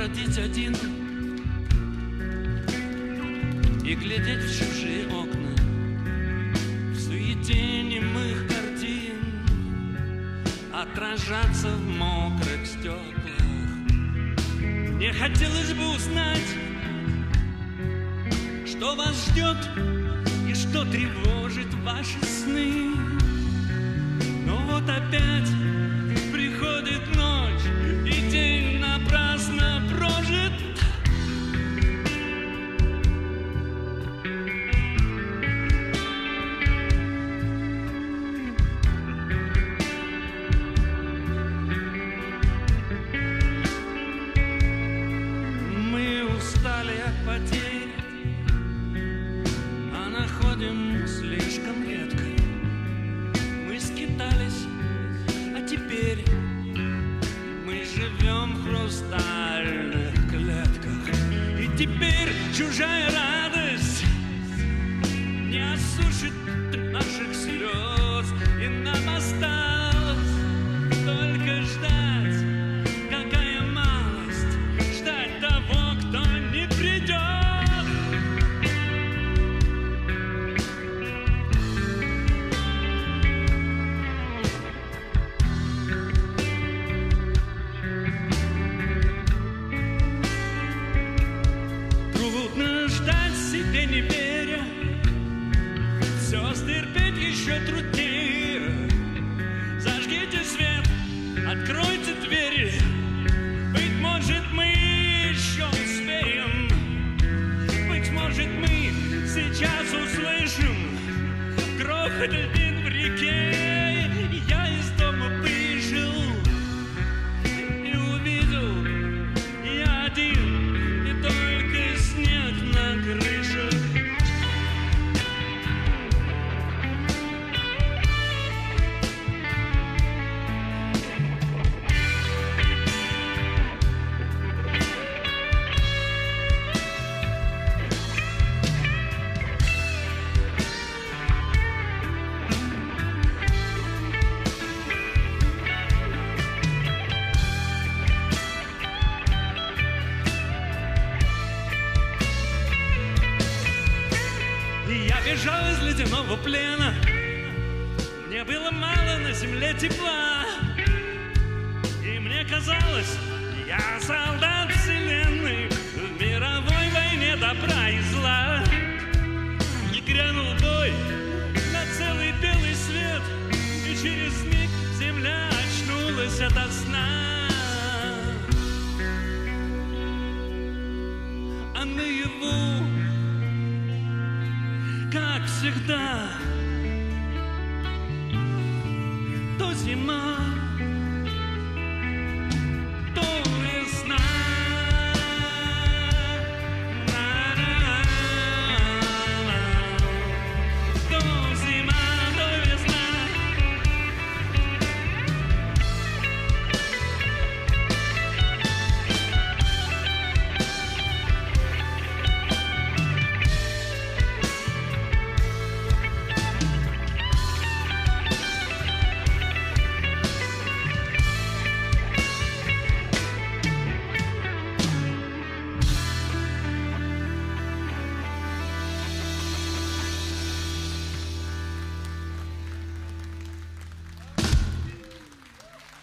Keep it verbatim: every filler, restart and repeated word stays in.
бродить один и глядеть в чужие окна, в суете немых картин, отражаться в мокрых стеклах. Мне хотелось бы узнать, что вас ждет и что тревожит ваши сны. Но вот опять приходит ночь, и день напрасно прожит. Мы устали от потерь, а находим слишком редко. Мы скитались, а теперь мы живем в хрустальных клетках. И теперь чужая радость не осушит наших слез, и нам осталось только ждать. Какая малость ждать того, кто не придет. Трудно ждать себе не веря, все стерпеть еще труднее. Зажгите свет, откройте двери, быть может, мы еще успеем. Быть может, мы сейчас услышим грохот льдин в реке. Я из дома вышел и увидел, я один, и только снег на крыше. Я бежал из ледяного плена, мне было мало на земле тепла, и мне казалось, я солдат вселенной в мировой войне добра и зла. И грянул бой на целый белый свет, и через миг земля очнулась ото сна. А наяву, как всегда, то зима,